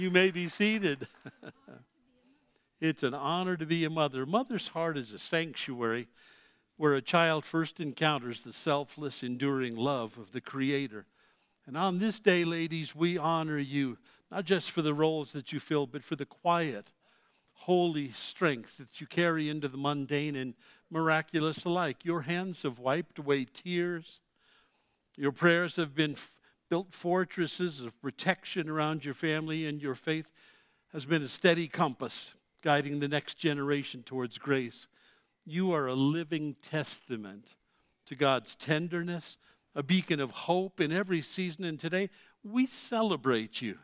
You may be seated. It's an honor to be a mother. Mother's heart is a sanctuary where a child first encounters the selfless, enduring love of the Creator. And on this day, ladies, we honor you, not just for the roles that you fill, but for the quiet, holy strength that you carry into the mundane and miraculous alike. Your hands have wiped away tears. Your prayers have been built fortresses of protection around your family, and your faith has been a steady compass guiding the next generation towards grace. You are a living testament to God's tenderness, a beacon of hope in every season. And today, we celebrate you.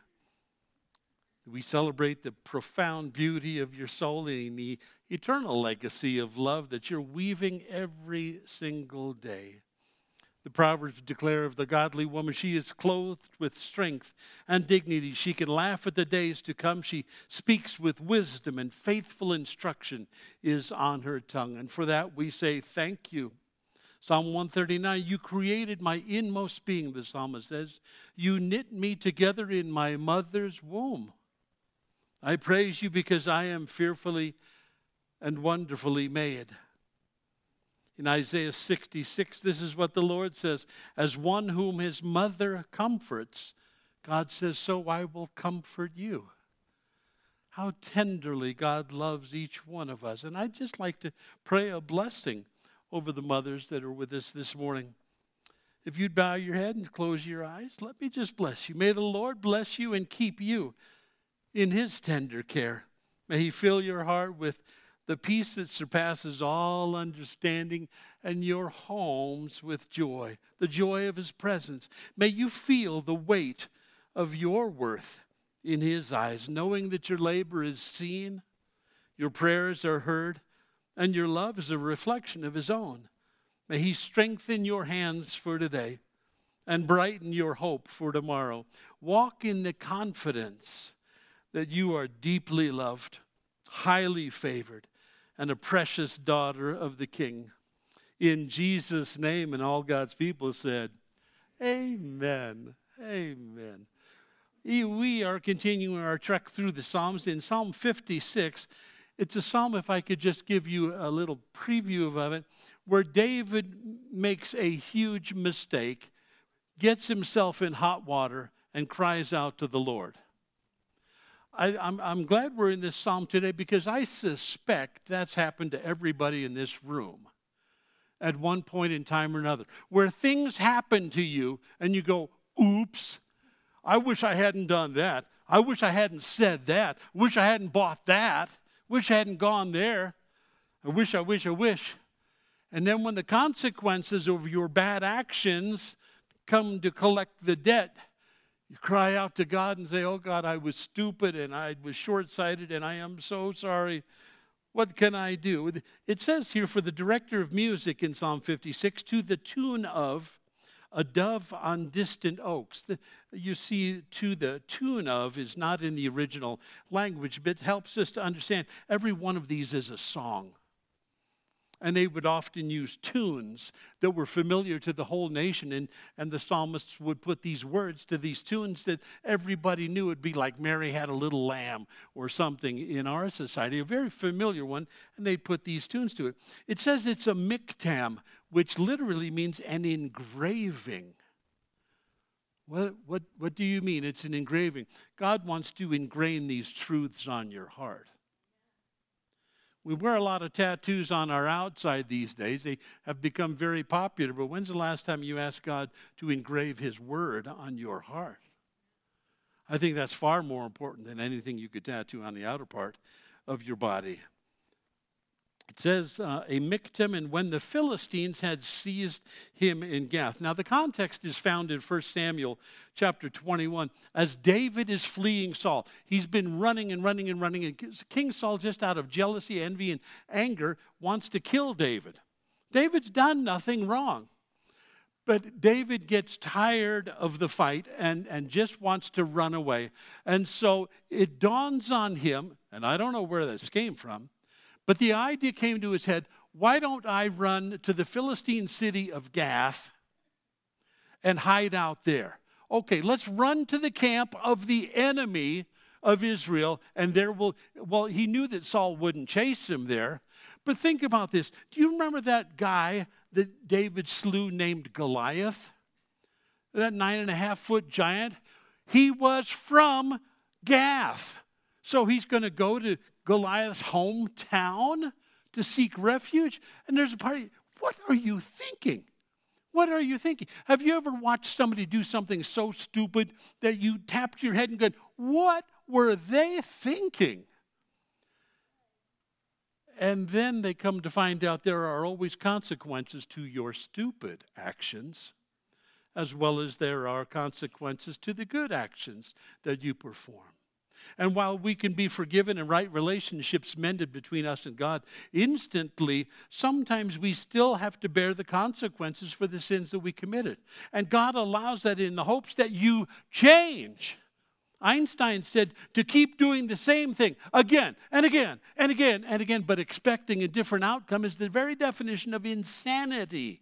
We celebrate the profound beauty of your soul and the eternal legacy of love that you're weaving every single day. The Proverbs declare of the godly woman, she is clothed with strength and dignity. She can laugh at the days to come. She speaks with wisdom, and faithful instruction is on her tongue. And for that we say thank you. Psalm 139, you created my inmost being, the psalmist says. You knit me together in my mother's womb. I praise you because I am fearfully and wonderfully made. In Isaiah 66, this is what the Lord says. As one whom his mother comforts, God says, so I will comfort you. How tenderly God loves each one of us. And I'd just like to pray a blessing over the mothers that are with us this morning. If you'd bow your head and close your eyes, let me just bless you. May the Lord bless you and keep you in his tender care. May he fill your heart with the peace that surpasses all understanding, and your homes with joy, the joy of his presence. May you feel the weight of your worth in his eyes, knowing that your labor is seen, your prayers are heard, and your love is a reflection of his own. May he strengthen your hands for today and brighten your hope for tomorrow. Walk in the confidence that you are deeply loved, highly favored, and a precious daughter of the King. In Jesus' name, and all God's people said, amen, amen. We are continuing our trek through the Psalms. In Psalm 56, it's a psalm, if I could just give you a little preview of it, where David makes a huge mistake, gets himself in hot water, and cries out to the Lord. I'm glad we're in this psalm today because I suspect that's happened to everybody in this room at one point in time or another, where things happen to you and you go, oops, I wish I hadn't done that. I wish I hadn't said that. I wish I hadn't bought that. Wish I hadn't gone there. I wish. And then when the consequences of your bad actions come to collect the debt, you cry out to God and say, oh God, I was stupid and I was short-sighted and I am so sorry. What can I do? It says here for the director of music in Psalm 56, to the tune of a dove on distant oaks. You see, to the tune of is not in the original language, but it helps us to understand every one of these is a song. And they would often use tunes that were familiar to the whole nation. And the psalmists would put these words to these tunes that everybody knew. It'd be like Mary Had a Little Lamb or something in our society, a very familiar one. And they'd put these tunes to it. It says it's a miktam, which literally means an engraving. What do you mean? It's an engraving. God wants to engrain these truths on your heart. We wear a lot of tattoos on our outside these days. They have become very popular. But when's the last time you asked God to engrave his word on your heart? I think that's far more important than anything you could tattoo on the outer part of your body. It says, a miktam, and when the Philistines had seized him in Gath. Now, the context is found in 1 Samuel chapter 21. As David is fleeing Saul, he's been running. And King Saul, just out of jealousy, envy, and anger, wants to kill David. David's done nothing wrong. But David gets tired of the fight and just wants to run away. And so it dawns on him, and I don't know where this came from, but the idea came to his head, why don't I run to the Philistine city of Gath and hide out there? Okay, let's run to the camp of the enemy of Israel, and he knew that Saul wouldn't chase him there. But think about this. Do you remember that guy that David slew named Goliath? That 9.5-foot giant? He was from Gath. So he's going to go to Goliath's hometown to seek refuge? And there's a party. What are you thinking? What are you thinking? Have you ever watched somebody do something so stupid that you tapped your head and go, what were they thinking? And then they come to find out there are always consequences to your stupid actions, as well as there are consequences to the good actions that you perform. And while we can be forgiven and right relationships mended between us and God instantly, sometimes we still have to bear the consequences for the sins that we committed. And God allows that in the hopes that you change. Einstein said to keep doing the same thing again and again and again and again, but expecting a different outcome is the very definition of insanity.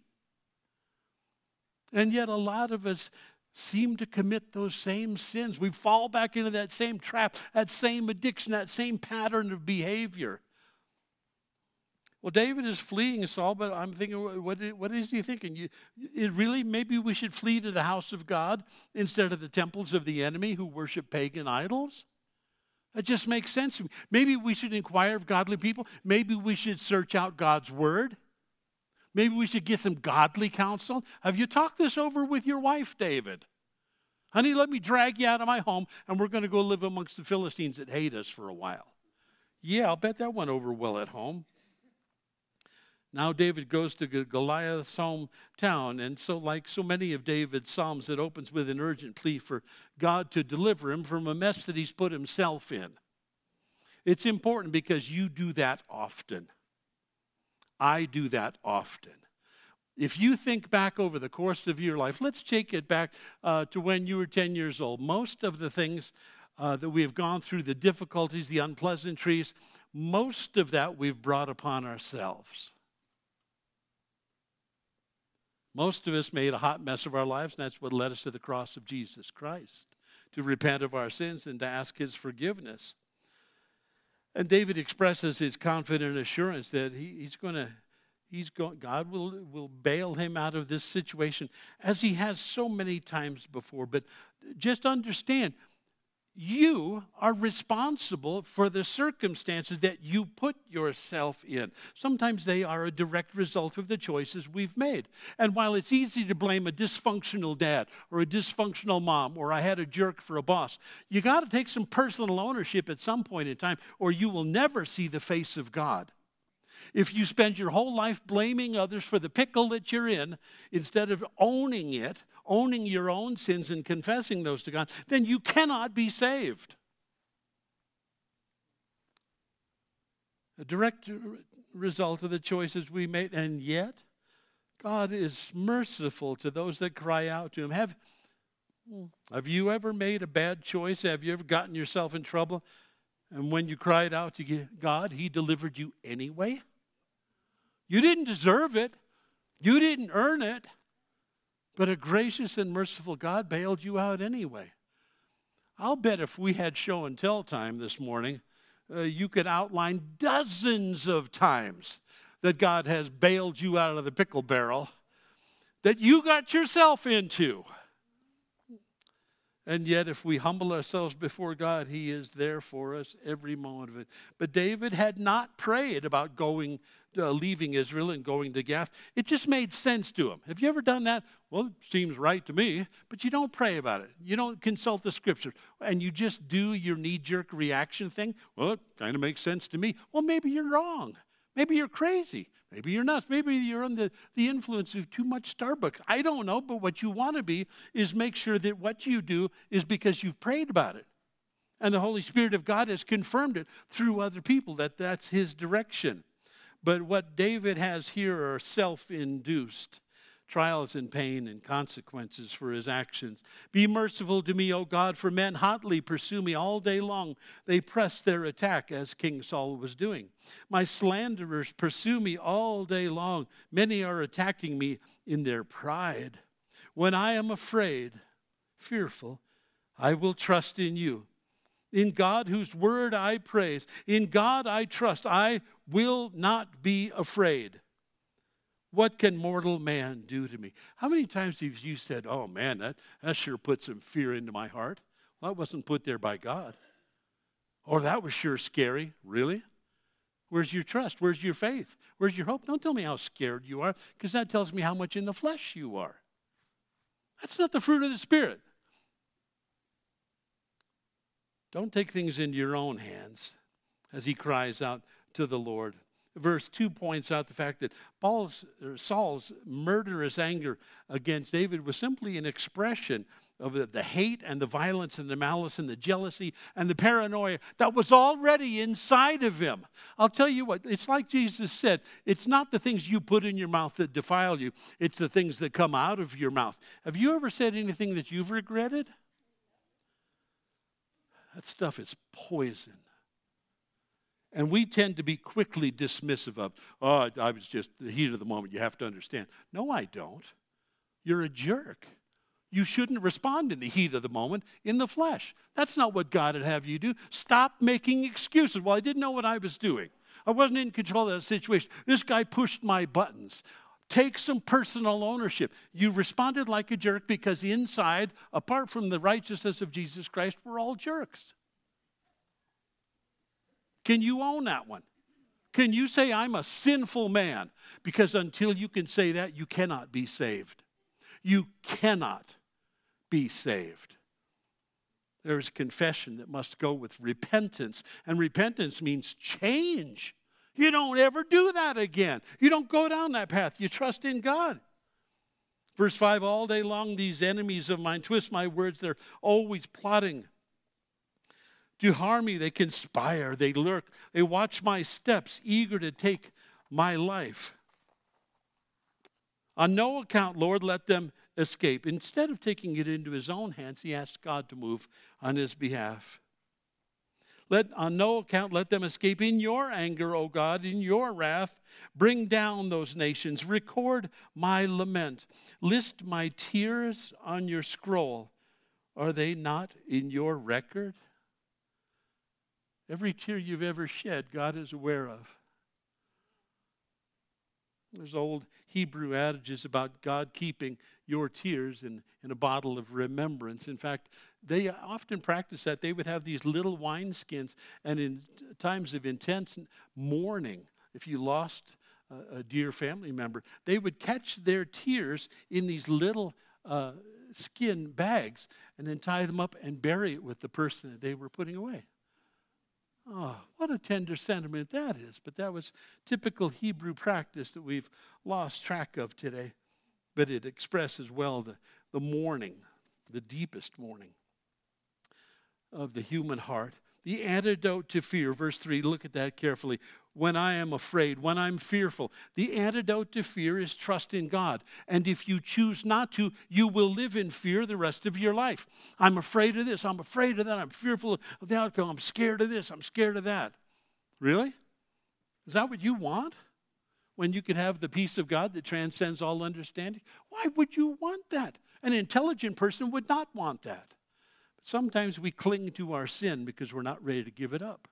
And yet a lot of us seem to commit those same sins. We fall back into that same trap, that same addiction, that same pattern of behavior. Well, David is fleeing Saul, but I'm thinking, what is he thinking? Maybe we should flee to the house of God instead of the temples of the enemy who worship pagan idols? That just makes sense to me. Maybe we should inquire of godly people. Maybe we should search out God's word. Maybe we should get some godly counsel. Have you talked this over with your wife, David? Honey, let me drag you out of my home, and we're going to go live amongst the Philistines that hate us for a while. Yeah, I'll bet that went over well at home. Now David goes to Goliath's hometown, and so like so many of David's psalms, it opens with an urgent plea for God to deliver him from a mess that he's put himself in. It's important because you do that often. I do that often. If you think back over the course of your life, let's take it back to when you were 10 years old. Most of the things that we have gone through, the difficulties, the unpleasantries, most of that we've brought upon ourselves. Most of us made a hot mess of our lives, and that's what led us to the cross of Jesus Christ, to repent of our sins and to ask his forgiveness. And David expresses his confident assurance that God will bail him out of this situation, as he has so many times before. But just understand, you are responsible for the circumstances that you put yourself in. Sometimes they are a direct result of the choices we've made. And while it's easy to blame a dysfunctional dad or a dysfunctional mom or I had a jerk for a boss, you got to take some personal ownership at some point in time, or you will never see the face of God. If you spend your whole life blaming others for the pickle that you're in, instead of owning it, owning your own sins and confessing those to God, then you cannot be saved. A direct result of the choices we made, and yet God is merciful to those that cry out to him. Have you ever made a bad choice? Have you ever gotten yourself in trouble? And when you cried out to God, he delivered you anyway? You didn't deserve it. You didn't earn it. But a gracious and merciful God bailed you out anyway. I'll bet if we had show and tell time this morning, you could outline dozens of times that God has bailed you out of the pickle barrel that you got yourself into. And yet, if we humble ourselves before God, he is there for us every moment of it. But David had not prayed about leaving Israel and going to Gath. It just made sense to him. Have you ever done that? Well, it seems right to me, but you don't pray about it. You don't consult the scriptures, and you just do your knee-jerk reaction thing. Well, it kind of makes sense to me. Well, maybe you're wrong. Maybe you're crazy. Maybe you're nuts. Maybe you're under the influence of too much Starbucks. I don't know, but what you want to be is make sure that what you do is because you've prayed about it. And the Holy Spirit of God has confirmed it through other people that that's his direction. But what David has here are self-induced trials and pain and consequences for his actions. Be merciful to me, O God, for men hotly pursue me all day long. They press their attack, as King Saul was doing. My slanderers pursue me all day long. Many are attacking me in their pride. When I am afraid, fearful, I will trust in you. In God whose word I praise. In God I trust. I will not be afraid. What can mortal man do to me? How many times have you said, oh man, that sure put some fear into my heart? Well, that wasn't put there by God. Or that was sure scary. Really? Where's your trust? Where's your faith? Where's your hope? Don't tell me how scared you are, because that tells me how much in the flesh you are. That's not the fruit of the Spirit. Don't take things into your own hands, as he cries out to the Lord. Verse 2 points out the fact that Saul's murderous anger against David was simply an expression of the hate and the violence and the malice and the jealousy and the paranoia that was already inside of him. I'll tell you what, it's like Jesus said, it's not the things you put in your mouth that defile you, it's the things that come out of your mouth. Have you ever said anything that you've regretted? That stuff is poison. And we tend to be quickly dismissive of, oh, I was just the heat of the moment. You have to understand. No, I don't. You're a jerk. You shouldn't respond in the heat of the moment in the flesh. That's not what God would have you do. Stop making excuses. Well, I didn't know what I was doing. I wasn't in control of that situation. This guy pushed my buttons. Take some personal ownership. You responded like a jerk because inside, apart from the righteousness of Jesus Christ, we're all jerks. Can you own that one? Can you say, I'm a sinful man? Because until you can say that, you cannot be saved. You cannot be saved. There's confession that must go with repentance. And repentance means change. You don't ever do that again. You don't go down that path. You trust in God. Verse 5, all day long these enemies of mine twist my words. They're always plotting to harm me. They conspire. They lurk. They watch my steps, eager to take my life. On no account, Lord, let them escape. Instead of taking it into his own hands, he asks God to move on his behalf. On no account let them escape. In your anger, O God, in your wrath, bring down those nations. Record my lament. List my tears on your scroll. Are they not in your record? Every tear you've ever shed, God is aware of. There's old Hebrew adages about God keeping your tears in a bottle of remembrance. In fact, they often practice that. They would have these little wineskins, and in times of intense mourning, if you lost a dear family member, they would catch their tears in these little skin bags and then tie them up and bury it with the person that they were putting away. Oh, what a tender sentiment that is. But that was typical Hebrew practice that we've lost track of today. But it expresses well the mourning, the deepest mourning of the human heart. The antidote to fear, verse 3, look at that carefully. When I am afraid, when I'm fearful, the antidote to fear is trust in God. And if you choose not to, you will live in fear the rest of your life. I'm afraid of this, I'm afraid of that, I'm fearful of the outcome, I'm scared of this, I'm scared of that. Really? Is that what you want? When you could have the peace of God that transcends all understanding? Why would you want that? An intelligent person would not want that. But sometimes we cling to our sin because we're not ready to give it up.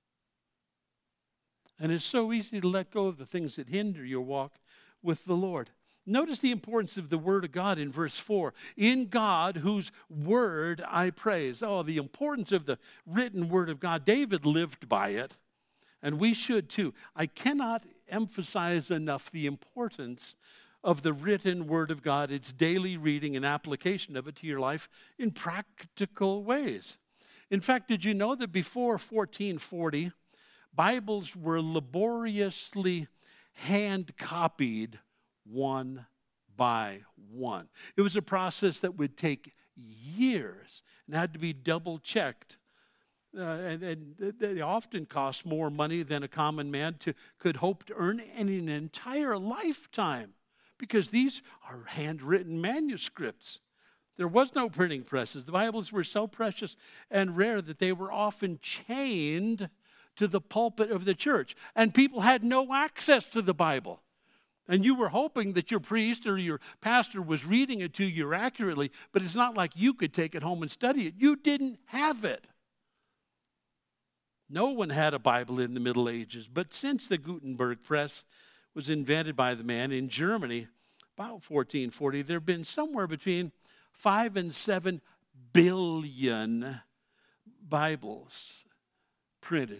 And it's so easy to let go of the things that hinder your walk with the Lord. Notice the importance of the Word of God in verse 4. In God, whose Word I praise. Oh, the importance of the written Word of God. David lived by it, and we should too. I cannot emphasize enough the importance of the written Word of God, its daily reading and application of it to your life in practical ways. In fact, did you know that before 1440, Bibles were laboriously hand-copied one by one. It was a process that would take years and had to be double-checked. And they often cost more money than a common man could hope to earn in an entire lifetime, because these are handwritten manuscripts. There was no printing presses. The Bibles were so precious and rare that they were often chained to the pulpit of the church, and people had no access to the Bible. And you were hoping that your priest or your pastor was reading it to you accurately, but it's not like you could take it home and study it. You didn't have it. No one had a Bible in the Middle Ages, but since the Gutenberg press was invented by the man in Germany, about 1440, there have been somewhere between 5 and 7 billion Bibles printed.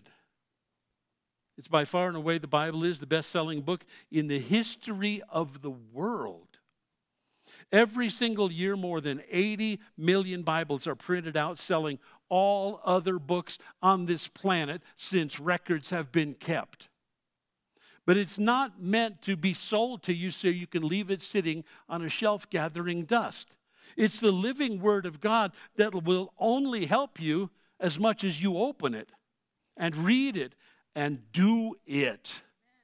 It's by far and away, the Bible is the best-selling book in the history of the world. Every single year, more than 80 million Bibles are printed out, selling all other books on this planet since records have been kept. But it's not meant to be sold to you so you can leave it sitting on a shelf gathering dust. It's the living Word of God that will only help you as much as you open it and read it and do it.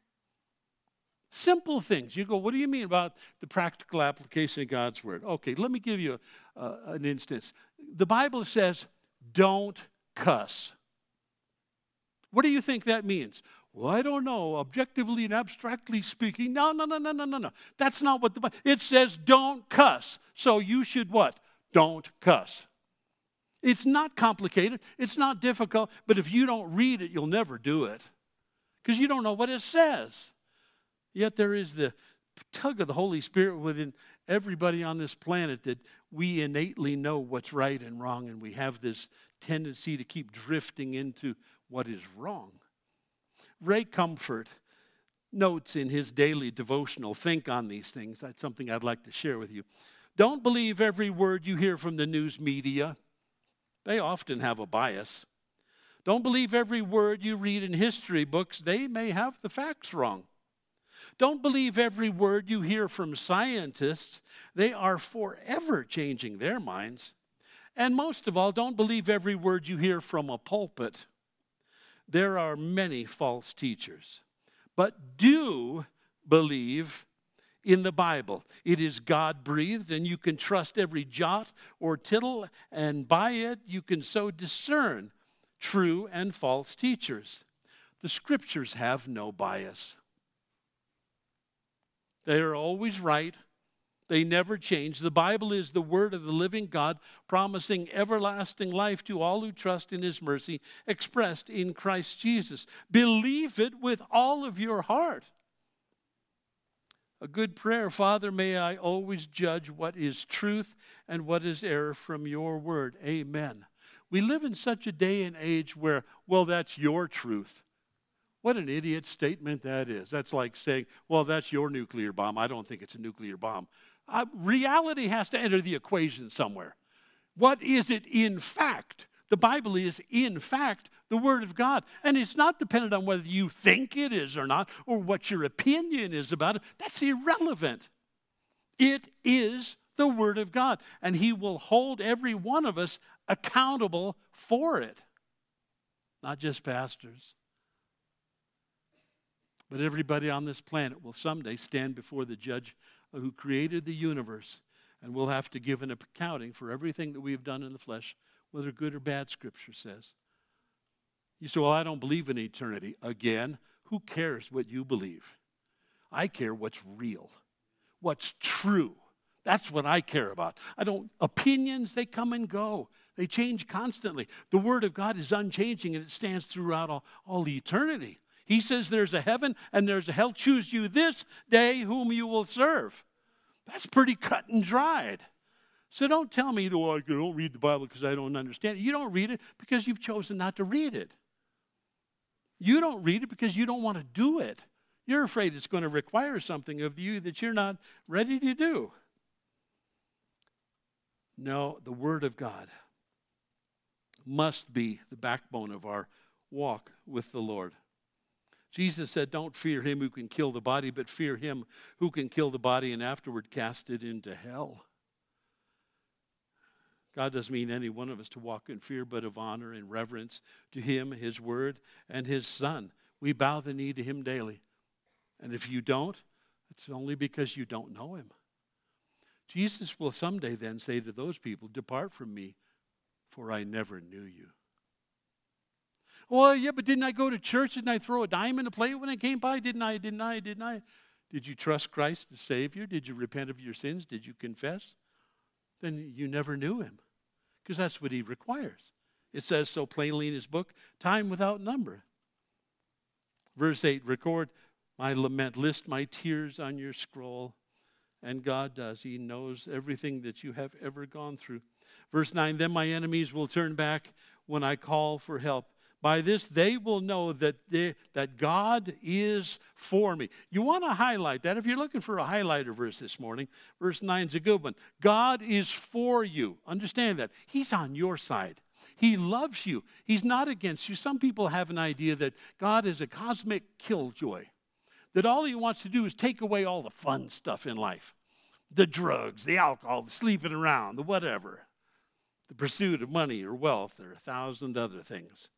Simple things. You go, what do you mean about the practical application of God's Word? Okay, let me give you an instance. The Bible says, don't cuss. What do you think that means? Well, I don't know. Objectively and abstractly speaking. No. That's not what the Bible... It says don't cuss. So you should what? Don't cuss. It's not complicated. It's not difficult. But if you don't read it, you'll never do it. Because you don't know what it says. Yet there is the tug of the Holy Spirit within everybody on this planet that we innately know what's right and wrong. And we have this tendency to keep drifting into what is wrong. Ray Comfort notes in his daily devotional, think on these things. That's something I'd like to share with you. Don't believe every word you hear from the news media. They often have a bias. Don't believe every word you read in history books. They may have the facts wrong. Don't believe every word you hear from scientists. They are forever changing their minds. And most of all, don't believe every word you hear from a pulpit. There are many false teachers. But do believe in the Bible. It is God-breathed, and you can trust every jot or tittle, and by it you can so discern true and false teachers. The Scriptures have no bias. They are always right. They never change. The Bible is the word of the living God, promising everlasting life to all who trust in His mercy, expressed in Christ Jesus. Believe it with all of your heart. A good prayer, Father, may I always judge what is truth and what is error from your word. Amen. We live in such a day and age where, well, that's your truth. What an idiot statement that is. That's like saying, well, that's your nuclear bomb. I don't think it's a nuclear bomb. Reality has to enter the equation somewhere. What is it in fact? The Bible is in fact the Word of God. And it's not dependent on whether you think it is or not, or what your opinion is about it. That's irrelevant. It is the Word of God. And He will hold every one of us accountable for it. Not just pastors. But everybody on this planet will someday stand before the judge who created the universe, and we'll have to give an accounting for everything that we've done in the flesh, whether good or bad, Scripture says. You say, well, I don't believe in eternity. Again, who cares what you believe? I care what's real, what's true. That's what I care about. Opinions, they come and go. They change constantly. The Word of God is unchanging, and it stands throughout all eternity. He says there's a heaven and there's a hell. Choose you this day whom you will serve. That's pretty cut and dried. So don't tell me, oh, I don't read the Bible because I don't understand it. You don't read it because you've chosen not to read it. You don't read it because you don't want to do it. You're afraid it's going to require something of you that you're not ready to do. No, the Word of God must be the backbone of our walk with the Lord. Jesus said, don't fear him who can kill the body, but fear him who can kill the body and afterward cast it into hell. God doesn't mean any one of us to walk in fear, but of honor and reverence to him, his word, and his Son. We bow the knee to him daily. And if you don't, it's only because you don't know him. Jesus will someday then say to those people, depart from me, for I never knew you. Well, yeah, but didn't I go to church? Didn't I throw a dime in the plate when I came by? Didn't I? Did you trust Christ as Savior? Did you repent of your sins? Did you confess? Then you never knew him. Because that's what he requires. It says so plainly in his book, time without number. Verse 8, record my lament, list my tears on your scroll. And God does. He knows everything that you have ever gone through. Verse 9, then my enemies will turn back when I call for help. By this they will know that God is for me. You want to highlight that. If you're looking for a highlighter verse this morning, verse 9 is a good one. God is for you. Understand that. He's on your side. He loves you. He's not against you. Some people have an idea that God is a cosmic killjoy, that all he wants to do is take away all the fun stuff in life. The drugs, the alcohol, the sleeping around, the whatever. The pursuit of money or wealth or 1,000 other things.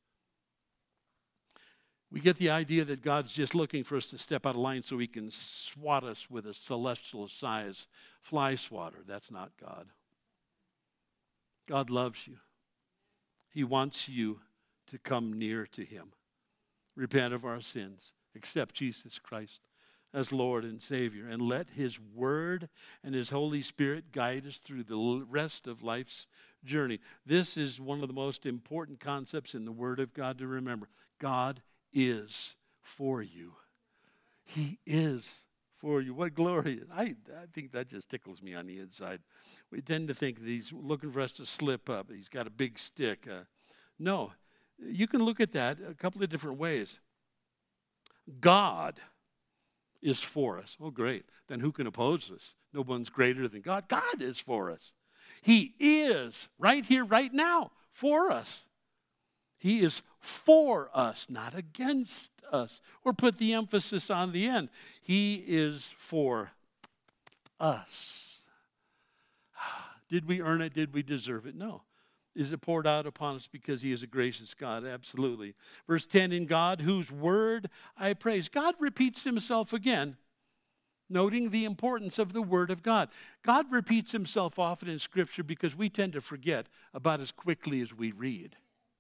We get the idea that God's just looking for us to step out of line so he can swat us with a celestial size fly swatter. That's not God. God loves you. He wants you to come near to him. Repent of our sins. Accept Jesus Christ as Lord and Savior. And let his word and his Holy Spirit guide us through the rest of life's journey. This is one of the most important concepts in the Word of God to remember. God is for you. He is for you. What glory. I think that just tickles me on the inside. We tend to think that he's looking for us to slip up. He's got a big stick. No, you can look at that a couple of different ways. God is for us. Oh, great. Then who can oppose us? No one's greater than God. God is for us. He is right here, right now, for us. He is for us, not against us. Or put the emphasis on the end. He is for us. Did we earn it? Did we deserve it? No. Is it poured out upon us because he is a gracious God? Absolutely. Verse 10, in God, whose word I praise. God repeats himself again, noting the importance of the word of God. God repeats himself often in Scripture because we tend to forget about as quickly as we read.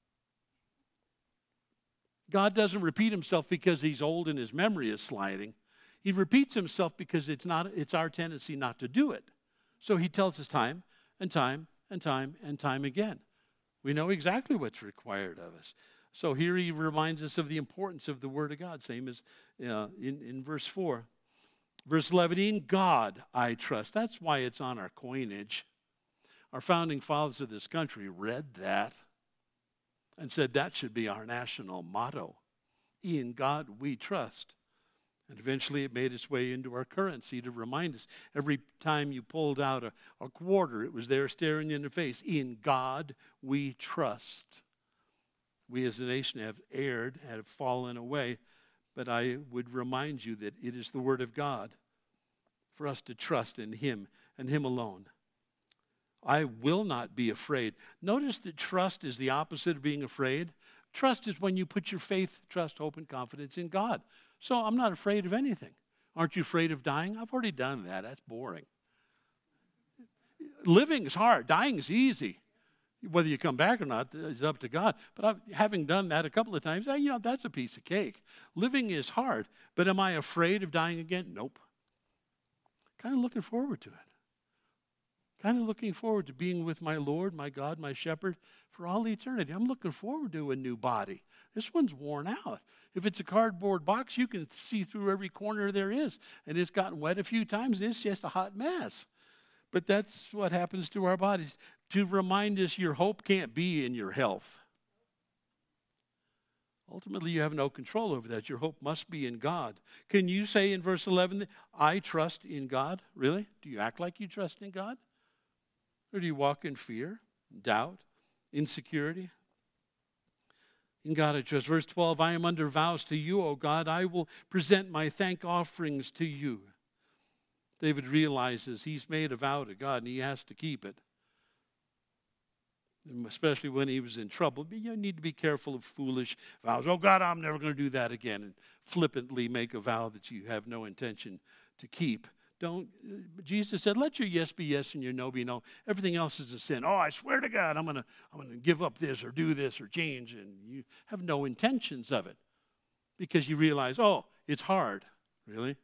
God doesn't repeat himself because he's old and his memory is sliding. He repeats himself because it's our tendency not to do it. So he tells us time and time and time and time again. We know exactly what's required of us. So here he reminds us of the importance of the Word of God, same as in verse 4. Verse 11, in God I trust. That's why it's on our coinage. Our founding fathers of this country read that and said that should be our national motto. In God we trust. And eventually it made its way into our currency to remind us. Every time you pulled out a quarter, it was there staring you in the face. In God we trust. We as a nation have erred, have fallen away. But I would remind you that it is the Word of God for us to trust in him and him alone. I will not be afraid. Notice that trust is the opposite of being afraid. Trust is when you put your faith, trust, hope, and confidence in God. So I'm not afraid of anything. Aren't you afraid of dying? I've already done that. That's boring. Living is hard. Dying is easy. Whether you come back or not is up to God. But having done that a couple of times, that's a piece of cake. Living is hard. But am I afraid of dying again? Nope. Kind of looking forward to it. Kind of looking forward to being with my Lord, my God, my shepherd for all eternity. I'm looking forward to a new body. This one's worn out. If it's a cardboard box, you can see through every corner there is. And it's gotten wet a few times. It's just a hot mess. But that's what happens to our bodies. To remind us your hope can't be in your health. Ultimately, you have no control over that. Your hope must be in God. Can you say in verse 11, I trust in God? Really? Do you act like you trust in God? Or do you walk in fear, doubt, insecurity? In God I trust. Verse 12, I am under vows to you, O God. I will present my thank offerings to you. David realizes he's made a vow to God and he has to keep it. And especially when he was in trouble. You need to be careful of foolish vows. Oh God, I'm never going to do that again. And flippantly make a vow that you have no intention to keep. Jesus said, let your yes be yes and your no be no. Everything else is a sin. Oh, I swear to God, I'm going to give up this or do this or change. And you have no intentions of it. Because you realize, oh, it's hard. Really?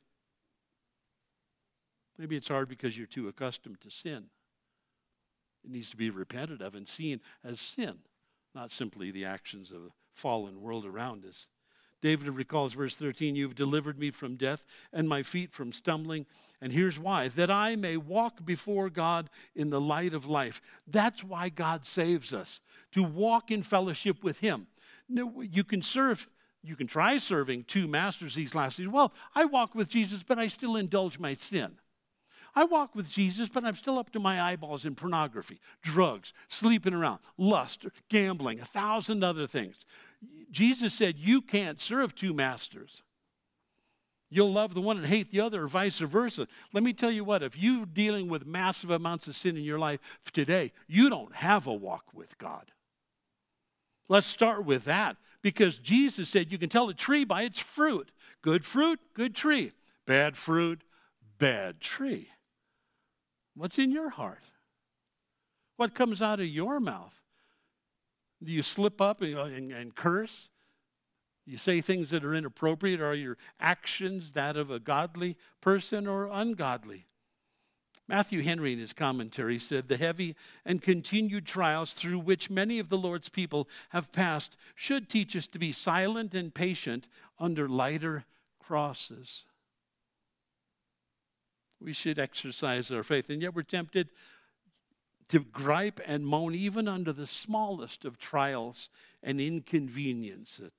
Maybe it's hard because you're too accustomed to sin. It needs to be repented of and seen as sin. not simply the actions of the fallen world around us. David recalls verse 13, you've delivered me from death and my feet from stumbling. And here's why, that I may walk before God in the light of life. That's why God saves us, to walk in fellowship with him. No, you can try serving two masters these last days. Well, I walk with Jesus, but I still indulge my sin. I walk with Jesus, but I'm still up to my eyeballs in pornography, drugs, sleeping around, lust, gambling, 1,000 other things. Jesus said you can't serve two masters. You'll love the one and hate the other, or vice versa. Let me tell you what, if you're dealing with massive amounts of sin in your life today, you don't have a walk with God. Let's start with that, because Jesus said you can tell a tree by its fruit. Good fruit, good tree. Bad fruit, bad tree. What's in your heart? What comes out of your mouth? Do you slip up and curse? You say things that are inappropriate? Are your actions that of a godly person or ungodly? Matthew Henry, in his commentary, said, the heavy and continued trials through which many of the Lord's people have passed should teach us to be silent and patient under lighter crosses. We should exercise our faith, and yet we're tempted to gripe and moan even under the smallest of trials and inconveniences.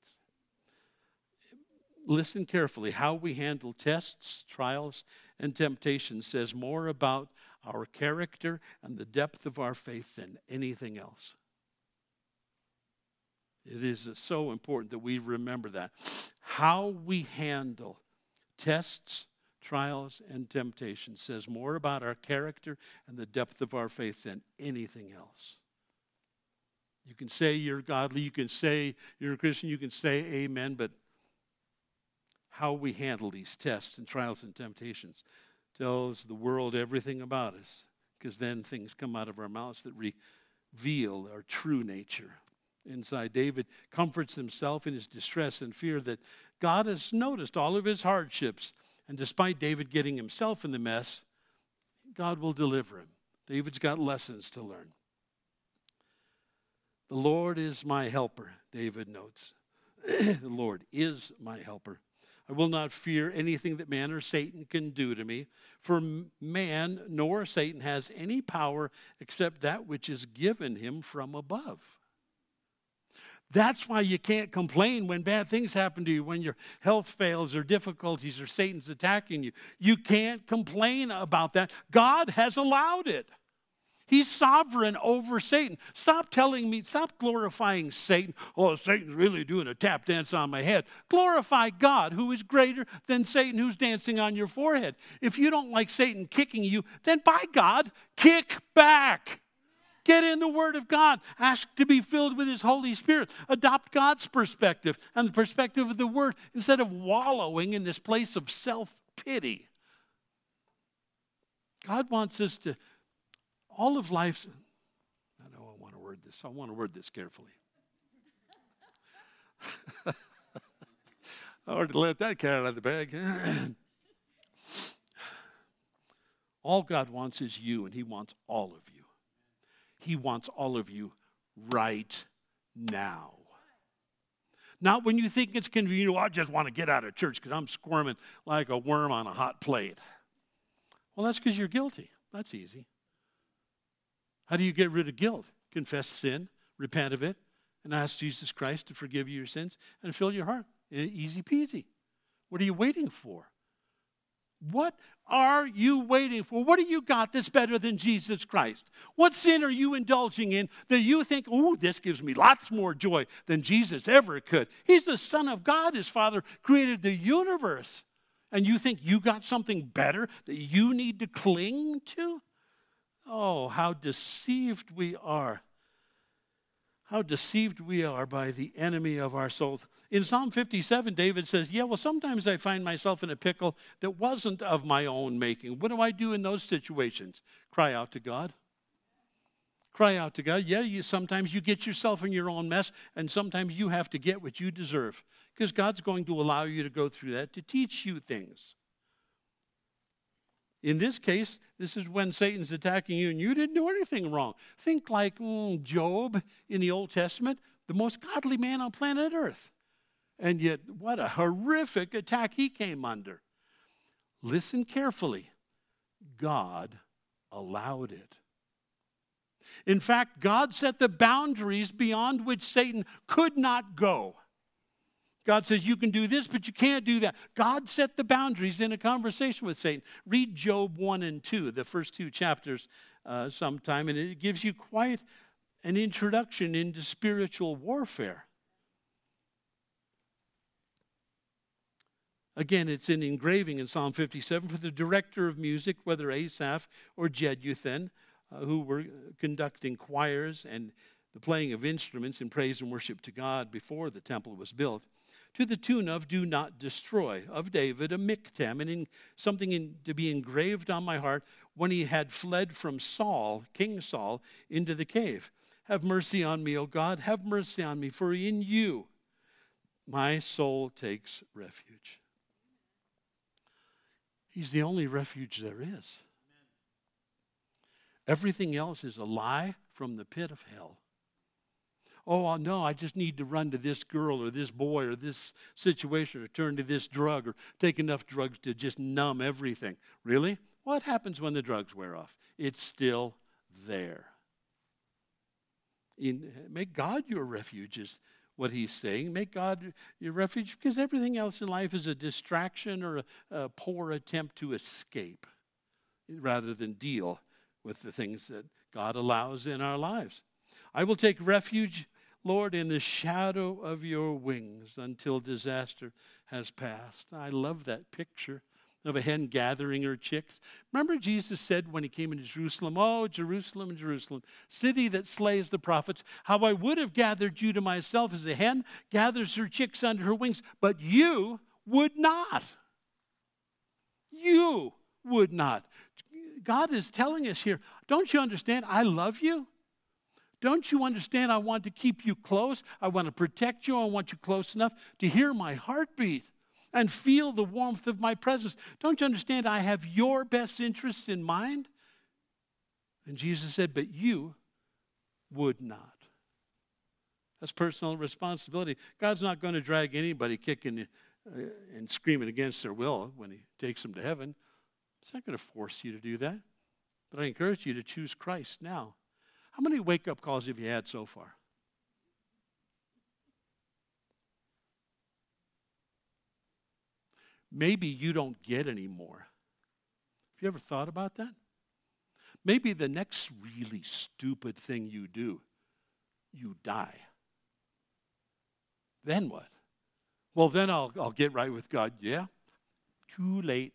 Listen carefully. How we handle tests, trials, and temptations says more about our character and the depth of our faith than anything else. It is so important that we remember that. How we handle tests, trials, and temptations says more about our character and the depth of our faith than anything else. You can say you're godly, you can say you're a Christian, you can say amen, but how we handle these tests and trials and temptations tells the world everything about us, because then things come out of our mouths that reveal our true nature inside. David comforts himself in his distress and fear that God has noticed all of his hardships, and despite David getting himself in the mess, God will deliver him. David's got lessons to learn. The Lord is my helper, David notes. The Lord is my helper. I will not fear anything that man or Satan can do to me, for man nor Satan has any power except that which is given him from above. That's why you can't complain when bad things happen to you, when your health fails or difficulties or Satan's attacking you. You can't complain about that. God has allowed it. He's sovereign over Satan. Stop glorifying Satan. Oh, Satan's really doing a tap dance on my head. Glorify God, who is greater than Satan, who's dancing on your forehead. If you don't like Satan kicking you, then by God, kick back. Get in the Word of God. Ask to be filled with His Holy Spirit. Adopt God's perspective and the perspective of the Word instead of wallowing in this place of self-pity. God wants us to, all of life's, I know I want to word this. I want to word this carefully. I already let that cat out of the bag. All God wants is you, and He wants all of you. He wants all of you right now. Not when you think it's convenient, I just want to get out of church because I'm squirming like a worm on a hot plate. Well, that's because you're guilty. That's easy. How do you get rid of guilt? Confess sin, repent of it, and ask Jesus Christ to forgive you your sins and fill your heart. Easy peasy. What are you waiting for? What are you waiting for? What do you got that's better than Jesus Christ? What sin are you indulging in that you think, oh, this gives me lots more joy than Jesus ever could? He's the Son of God. His Father created the universe. And you think you got something better that you need to cling to? Oh, how deceived we are. How deceived we are by the enemy of our souls. In Psalm 57, David says, sometimes I find myself in a pickle that wasn't of my own making. What do I do in those situations? Cry out to God. Cry out to God. Sometimes you get yourself in your own mess, and sometimes you have to get what you deserve, because God's going to allow you to go through that to teach you things. In this case, this is when Satan's attacking you and you didn't do anything wrong. Think like Job in the Old Testament, the most godly man on planet Earth. And yet, what a horrific attack he came under. Listen carefully. God allowed it. In fact, God set the boundaries beyond which Satan could not go. God says, you can do this, but you can't do that. God set the boundaries in a conversation with Satan. Read Job 1 and 2, the first two chapters sometime, and it gives you quite an introduction into spiritual warfare. Again, it's an engraving in Psalm 57 for the director of music, whether Asaph or Jeduthun, who were conducting choirs and the playing of instruments in praise and worship to God before the temple was built, to the tune of Do Not Destroy, of David, a miktam, and something to be engraved on my heart when he had fled from Saul, King Saul, into the cave. Have mercy on me, O God, have mercy on me, for in you my soul takes refuge. He's the only refuge there is. Everything else is a lie from the pit of hell. Oh, no, I just need to run to this girl or this boy or this situation or turn to this drug or take enough drugs to just numb everything. Really? What happens when the drugs wear off? It's still there. Make God your refuge is what he's saying. Make God your refuge because everything else in life is a distraction or a poor attempt to escape rather than deal with the things that God allows in our lives. I will take refuge, Lord, in the shadow of your wings until disaster has passed. I love that picture of a hen gathering her chicks. Remember Jesus said when he came into Jerusalem, oh, Jerusalem, Jerusalem, city that slays the prophets, how I would have gathered you to myself as a hen gathers her chicks under her wings, but you would not. You would not. God is telling us here, don't you understand? I love you. Don't you understand? I want to keep you close. I want to protect you. I want you close enough to hear my heartbeat and feel the warmth of my presence. Don't you understand? I have your best interests in mind. And Jesus said, but you would not. That's personal responsibility. God's not going to drag anybody kicking and screaming against their will when he takes them to heaven. He's not going to force you to do that. But I encourage you to choose Christ now. How many wake-up calls have you had so far? Maybe you don't get any more. Have you ever thought about that? Maybe the next really stupid thing you do, you die. Then what? Well, then I'll get right with God. Yeah? Too late.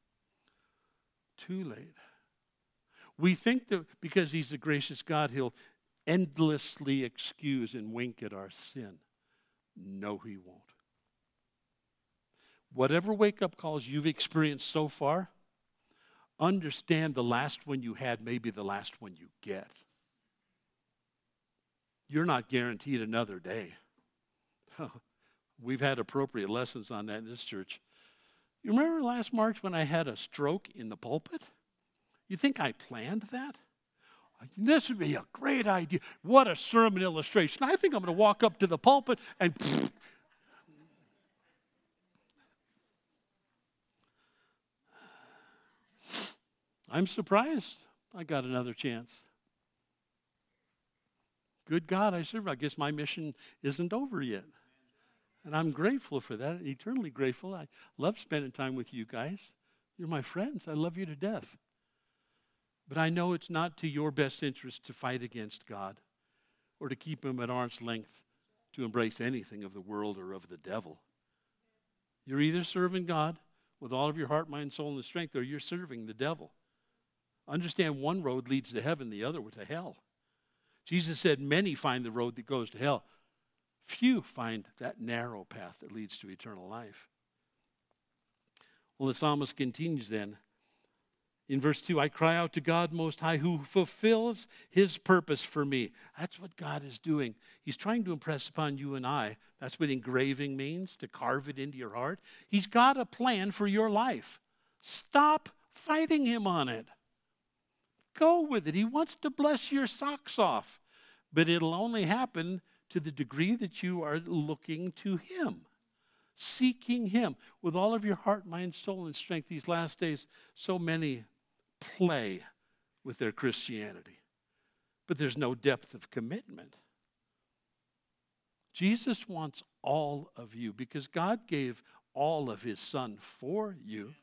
Too late. We think that because he's a gracious God, he'll endlessly excuse and wink at our sin. No, he won't. Whatever wake-up calls you've experienced so far, understand the last one you had may be the last one you get. You're not guaranteed another day. We've had appropriate lessons on that in this church. You remember last March when I had a stroke in the pulpit? You think I planned that? This would be a great idea. What a sermon illustration. I think I'm going to walk up to the pulpit and I'm surprised I got another chance. Good God I serve. I guess my mission isn't over yet. And I'm grateful for that, eternally grateful. I love spending time with you guys. You're my friends. I love you to death. But I know it's not to your best interest to fight against God or to keep him at arm's length to embrace anything of the world or of the devil. You're either serving God with all of your heart, mind, soul, and strength, or you're serving the devil. Understand one road leads to heaven, the other to hell. Jesus said many find the road that goes to hell. Few find that narrow path that leads to eternal life. Well, the psalmist continues then. In verse 2, I cry out to God Most High who fulfills his purpose for me. That's what God is doing. He's trying to impress upon you and I. That's what engraving means, to carve it into your heart. He's got a plan for your life. Stop fighting him on it. Go with it. He wants to bless your socks off. But it'll only happen to the degree that you are looking to him, seeking him with all of your heart, mind, soul, and strength. These last days, so many play with their Christianity, but there's no depth of commitment. Jesus wants all of you because God gave all of his Son for you.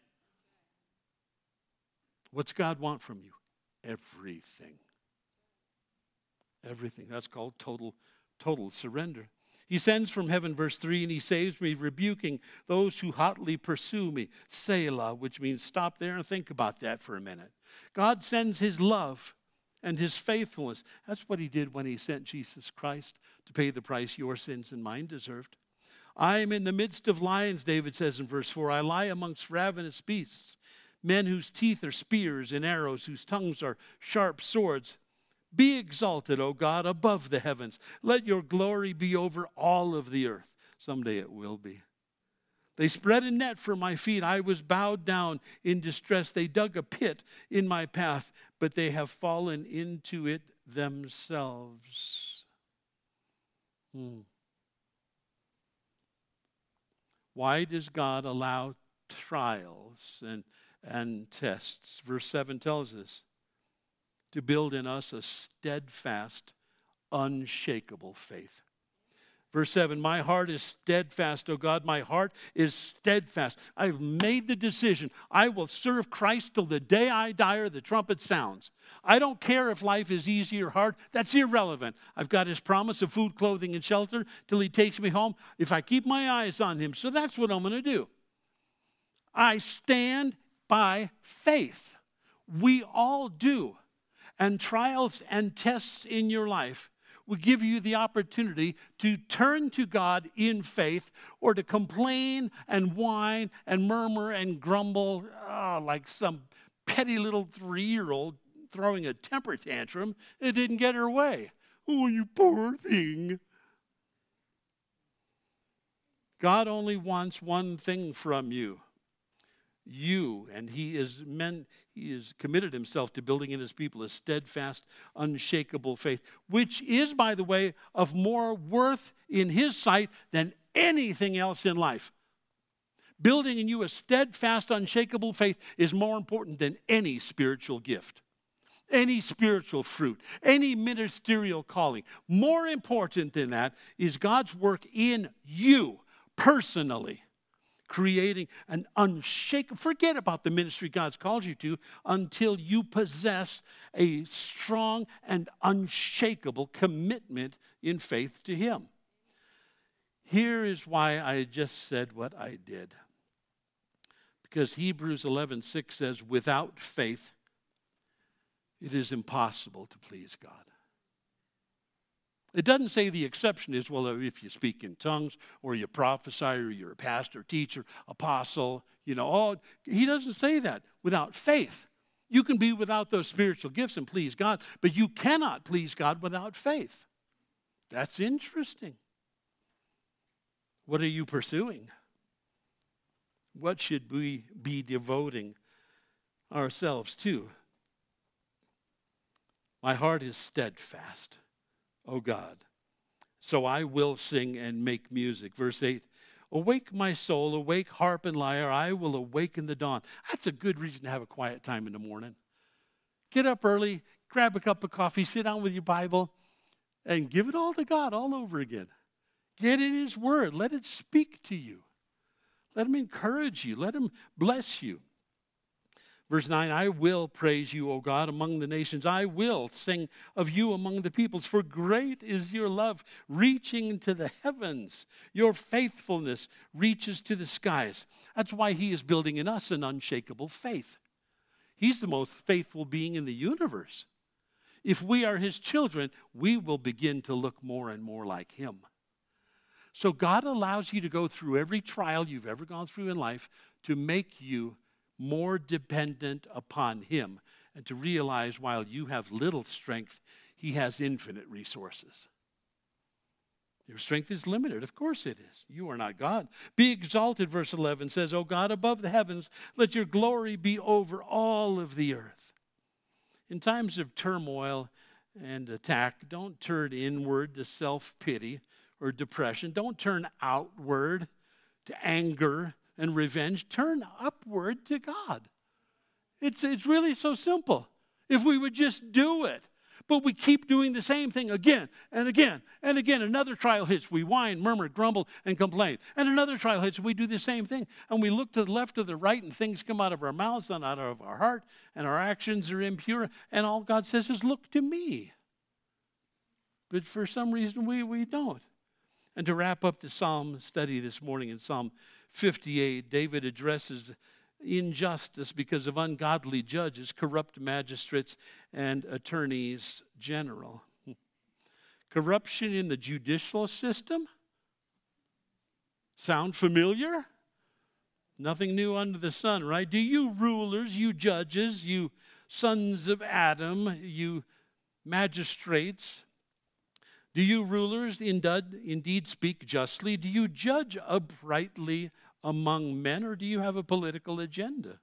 What's God want from you? Everything. Everything. That's called total surrender. He sends from heaven, verse 3, and he saves me, rebuking those who hotly pursue me. Selah, which means stop there and think about that for a minute. God sends his love and his faithfulness. That's what he did when he sent Jesus Christ to pay the price your sins and mine deserved. I am in the midst of lions, David says in verse 4. I lie amongst ravenous beasts, men whose teeth are spears and arrows, whose tongues are sharp swords. Be exalted, O God, above the heavens. Let your glory be over all of the earth. Someday it will be. They spread a net for my feet. I was bowed down in distress. They dug a pit in my path, but they have fallen into it themselves. Why does God allow trials and tests? Verse 7 tells us, to build in us a steadfast, unshakable faith. Verse 7, my heart is steadfast, O God, my heart is steadfast. I've made the decision. I will serve Christ till the day I die or the trumpet sounds. I don't care if life is easy or hard. That's irrelevant. I've got his promise of food, clothing, and shelter till he takes me home if I keep my eyes on him. So that's what I'm going to do. I stand by faith. We all do. And trials and tests in your life will give you the opportunity to turn to God in faith or to complain and whine and murmur and grumble like some petty little 3-year-old throwing a temper tantrum that didn't get her way. Oh, you poor thing. God only wants one thing from you. And he has committed himself to building in his people a steadfast, unshakable faith, which is, by the way, of more worth in his sight than anything else in life. Building in you a steadfast, unshakable faith is more important than any spiritual gift, any spiritual fruit, any ministerial calling. More important than that is God's work in you personally, creating an unshakable, forget about the ministry God's called you to until you possess a strong and unshakable commitment in faith to him. Here is why I just said what I did. Because Hebrews 11:6 says, without faith, it is impossible to please God. It doesn't say the exception is, well, if you speak in tongues or you prophesy or you're a pastor, teacher, apostle, he doesn't say that. Without faith. You can be without those spiritual gifts and please God, but you cannot please God without faith. That's interesting. What are you pursuing? What should we be devoting ourselves to? My heart is steadfast, O God, so I will sing and make music. Verse 8, awake my soul, awake harp and lyre, I will awaken the dawn. That's a good reason to have a quiet time in the morning. Get up early, grab a cup of coffee, sit down with your Bible, and give it all to God all over again. Get in his word. Let it speak to you. Let him encourage you. Let him bless you. Verse 9, I will praise you, O God, among the nations. I will sing of you among the peoples. For great is your love, reaching into the heavens. Your faithfulness reaches to the skies. That's why he is building in us an unshakable faith. He's the most faithful being in the universe. If we are his children, we will begin to look more and more like him. So God allows you to go through every trial you've ever gone through in life to make you more dependent upon him and to realize while you have little strength, he has infinite resources. Your strength is limited. Of course it is. You are not God. Be exalted, verse 11 says, O God, above the heavens, let your glory be over all of the earth. In times of turmoil and attack, don't turn inward to self-pity or depression. Don't turn outward to anger and revenge. Turn upward to God. It's really so simple. If we would just do it. But we keep doing the same thing again and again and again. Another trial hits. We whine, murmur, grumble, and complain. And another trial hits. We do the same thing. And we look to the left or the right, and things come out of our mouths and out of our heart, and our actions are impure. And all God says is, look to me. But for some reason, we don't. And to wrap up the Psalm study this morning, in Psalm 58, David addresses injustice because of ungodly judges, corrupt magistrates, and attorneys general. Corruption in the judicial system? Sound familiar? Nothing new under the sun, right? Do you rulers, you judges, you sons of Adam, you magistrates, do you rulers indeed speak justly? Do you judge uprightly among men, or do you have a political agenda?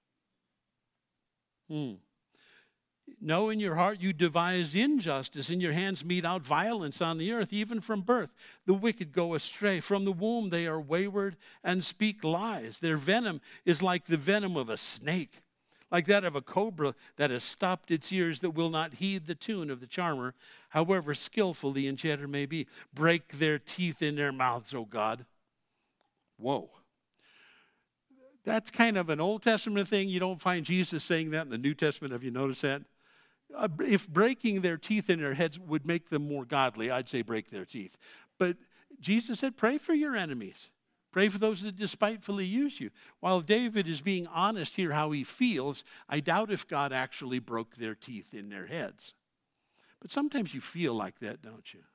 No, in your heart you devise injustice. In your hands mete out violence on the earth. Even from birth the wicked go astray. From the womb they are wayward and speak lies. Their venom is like the venom of a snake, like that of a cobra that has stopped its ears, that will not heed the tune of the charmer, however skillful the enchanter may be. Break their teeth in their mouths, O God. Whoa. That's kind of an Old Testament thing. You don't find Jesus saying that in the New Testament. Have you noticed that? If breaking their teeth in their heads would make them more godly, I'd say break their teeth. But Jesus said, pray for your enemies. Pray for those that despitefully use you. While David is being honest here how he feels, I doubt if God actually broke their teeth in their heads. But sometimes you feel like that, don't you?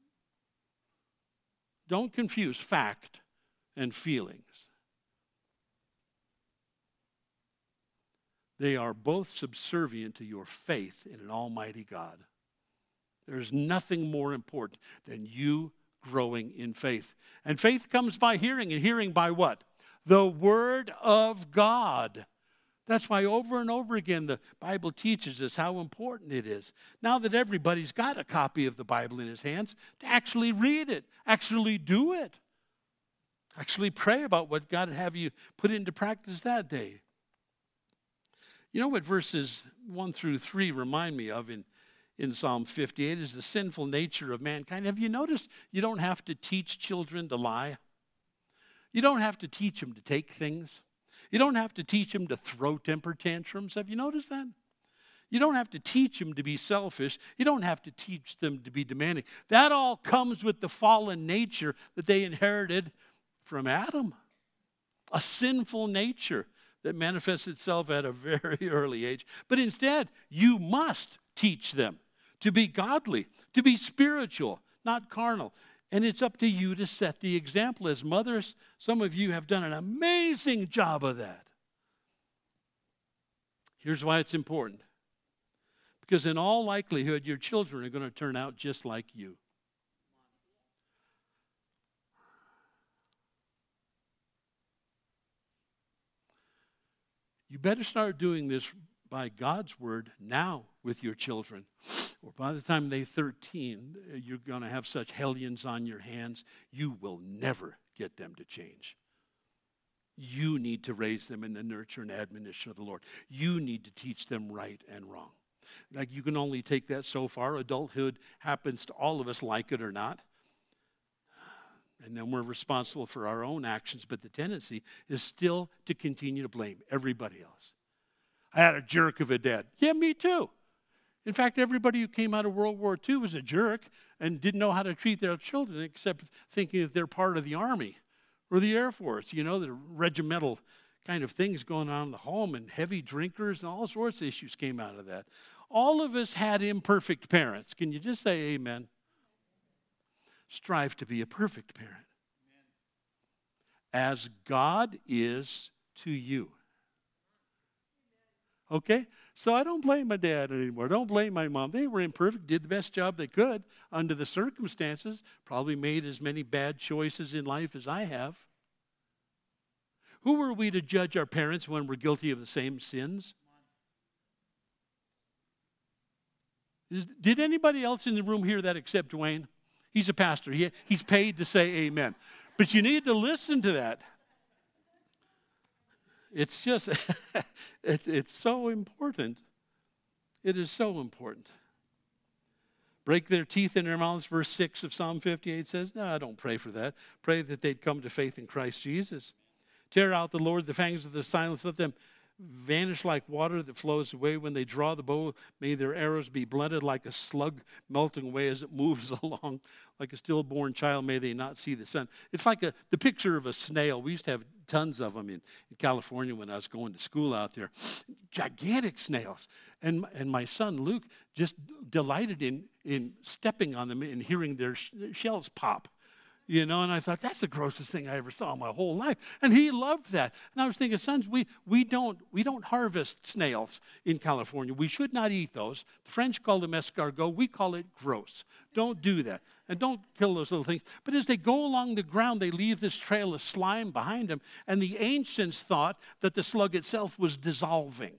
Don't confuse fact and feelings. They are both subservient to your faith in an almighty God. There's nothing more important than you growing in faith. And faith comes by hearing, and hearing by what? The Word of God. That's why over and over again the Bible teaches us how important it is, now that everybody's got a copy of the Bible in his hands, to actually read it, actually do it, actually pray about what God would have you put into practice that day. You know what verses 1 through 3 remind me of in Psalm 58 is the sinful nature of mankind. Have you noticed you don't have to teach children to lie? You don't have to teach them to take things. You don't have to teach them to throw temper tantrums. Have you noticed that? You don't have to teach them to be selfish. You don't have to teach them to be demanding. That all comes with the fallen nature that they inherited from Adam. A sinful nature that manifests itself at a very early age. But instead, you must teach them to be godly, to be spiritual, not carnal. And it's up to you to set the example. As mothers, some of you have done an amazing job of that. Here's why it's important. Because in all likelihood, your children are going to turn out just like you. You better start doing this by God's word now with your children. Or by the time they're 13, you're going to have such hellions on your hands, you will never get them to change. You need to raise them in the nurture and admonition of the Lord. You need to teach them right and wrong. Like, you can only take that so far. Adulthood happens to all of us, like it or not. And then we're responsible for our own actions, but the tendency is still to continue to blame everybody else. I had a jerk of a dad. Yeah, me too. In fact, everybody who came out of World War II was a jerk and didn't know how to treat their children, except thinking that they're part of the Army or the Air Force. You know, the regimental kind of things going on in the home, and heavy drinkers and all sorts of issues came out of that. All of us had imperfect parents. Can you just say amen? Strive to be a perfect parent, as God is to you. Okay? So I don't blame my dad anymore. Don't blame my mom. They were imperfect, did the best job they could under the circumstances, probably made as many bad choices in life as I have. Who are we to judge our parents when we're guilty of the same sins? Did anybody else in the room hear that except Dwayne? He's a pastor. He's paid to say amen. But you need to listen to that. It's just, it's so important. It is so important. Break their teeth in their mouths, verse 6 of Psalm 58 says, no, don't pray for that. Pray that they'd come to faith in Christ Jesus. Tear out the Lord the fangs of their silence. Let them vanish like water that flows away. When they draw the bow, may their arrows be blunted like a slug melting away as it moves along. Like a stillborn child, may they not see the sun. It's like the picture of a snail. We used to have tons of them in California when I was going to school out there. Gigantic snails. And my son Luke just delighted in stepping on them and hearing their shells pop. You know, and I thought, that's the grossest thing I ever saw in my whole life. And he loved that. And I was thinking, sons, we don't harvest snails in California. We should not eat those. The French call them escargot. We call it gross. Don't do that. And don't kill those little things. But as they go along the ground, they leave this trail of slime behind them. And the ancients thought that the slug itself was dissolving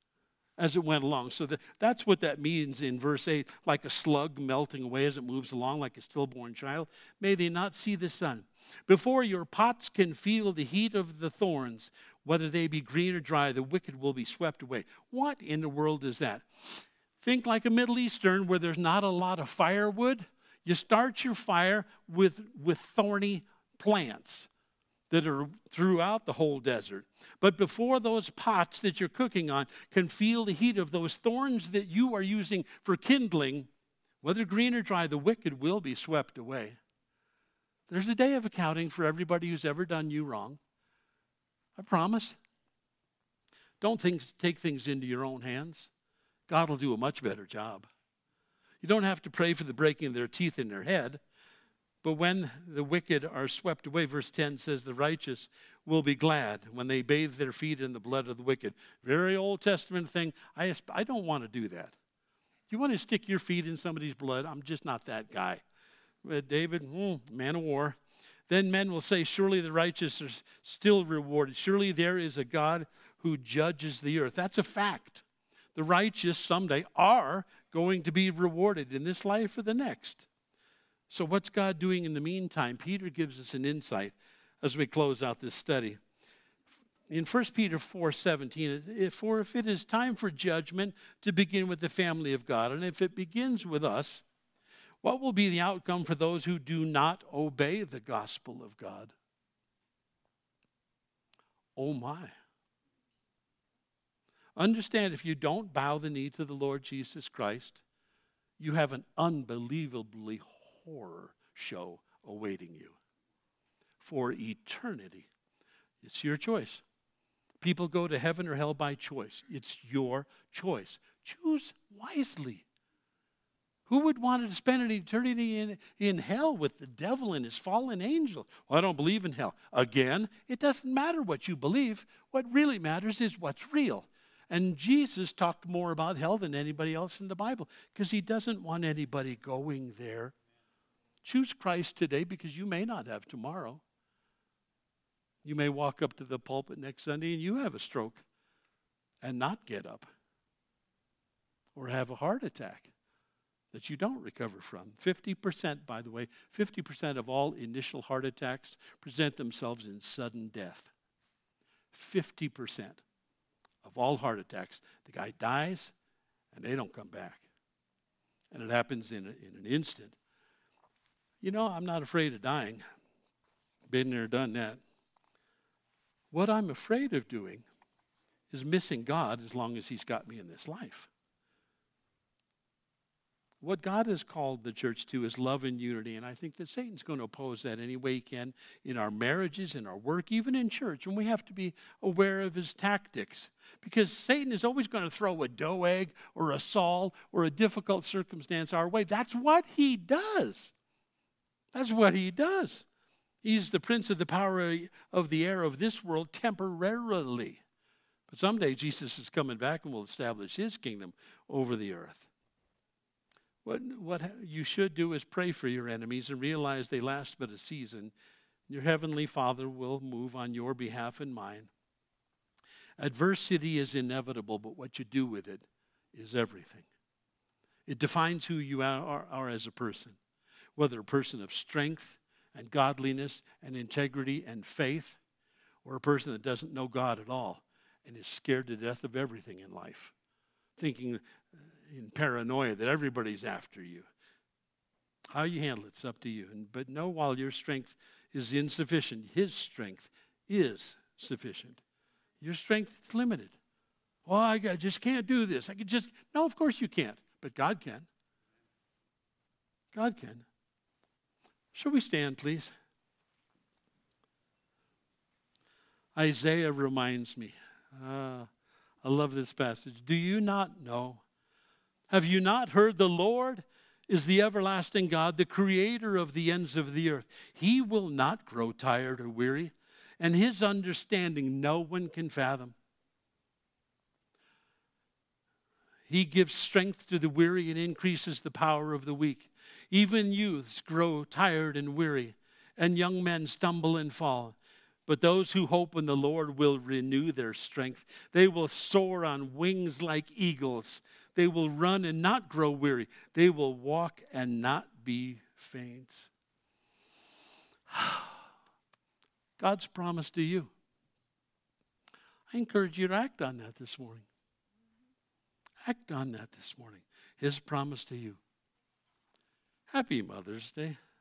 as it went along. So that's what that means in verse 8, like a slug melting away as it moves along, like a stillborn child. May they not see the sun. Before your pots can feel the heat of the thorns, whether they be green or dry, the wicked will be swept away. What in the world is that? Think like a Middle Eastern where there's not a lot of firewood. You start your fire with thorny plants that are throughout the whole desert. But before those pots that you're cooking on can feel the heat of those thorns that you are using for kindling, whether green or dry, the wicked will be swept away. There's a day of accounting for everybody who's ever done you wrong. I promise. Don't take things into your own hands. God will do a much better job. You don't have to pray for the breaking of their teeth in their head. But when the wicked are swept away, verse 10 says, the righteous will be glad when they bathe their feet in the blood of the wicked. Very Old Testament thing. I don't want to do that. You want to stick your feet in somebody's blood? I'm just not that guy. David, man of war. Then men will say, surely the righteous are still rewarded. Surely there is a God who judges the earth. That's a fact. The righteous someday are going to be rewarded in this life or the next. So what's God doing in the meantime? Peter gives us an insight as we close out this study. In 1 Peter 4:17, for if it is time for judgment to begin with the family of God, and if it begins with us, what will be the outcome for those who do not obey the gospel of God? Oh my. Understand, if you don't bow the knee to the Lord Jesus Christ, you have an unbelievably horror show awaiting you for eternity. It's your choice. People go to heaven or hell by choice. It's your choice. Choose wisely. Who would want to spend an eternity in hell with the devil and his fallen angels? Well, I don't believe in hell. Again, it doesn't matter what you believe. What really matters is what's real. And Jesus talked more about hell than anybody else in the Bible because he doesn't want anybody going there. Choose Christ today because you may not have tomorrow. You may walk up to the pulpit next Sunday and you have a stroke and not get up. Or have a heart attack that you don't recover from. 50%, by the way, 50% of all initial heart attacks present themselves in sudden death. 50% of all heart attacks. The guy dies and they don't come back. And it happens in an instant. You know, I'm not afraid of dying. Been there, done that. What I'm afraid of doing is missing God as long as he's got me in this life. What God has called the church to is love and unity, and I think that Satan's going to oppose that any way he can in our marriages, in our work, even in church, and we have to be aware of his tactics because Satan is always going to throw a Doeg or a Saul or a difficult circumstance our way. That's what he does. That's what he does. He's the prince of the power of the air of this world temporarily. But someday Jesus is coming back and will establish his kingdom over the earth. What you should do is pray for your enemies and realize they last but a season. Your heavenly Father will move on your behalf and mine. Adversity is inevitable, but what you do with it is everything. It defines who you are as a person, whether a person of strength and godliness and integrity and faith, or a person that doesn't know God at all and is scared to death of everything in life, thinking in paranoia that everybody's after you. How you handle it's up to you. But know while your strength is insufficient, his strength is sufficient. Your strength is limited. Well, I just can't do this. No, of course you can't. But God can. God can. Shall we stand, please? Isaiah reminds me. I love this passage. Do you not know? Have you not heard? The Lord is the everlasting God, the creator of the ends of the earth. He will not grow tired or weary, and his understanding no one can fathom. He gives strength to the weary and increases the power of the weak. Even youths grow tired and weary, and young men stumble and fall. But those who hope in the Lord will renew their strength. They will soar on wings like eagles. They will run and not grow weary. They will walk and not be faint. God's promise to you. I encourage you to act on that this morning. Act on that this morning. His promise to you. Happy Mother's Day.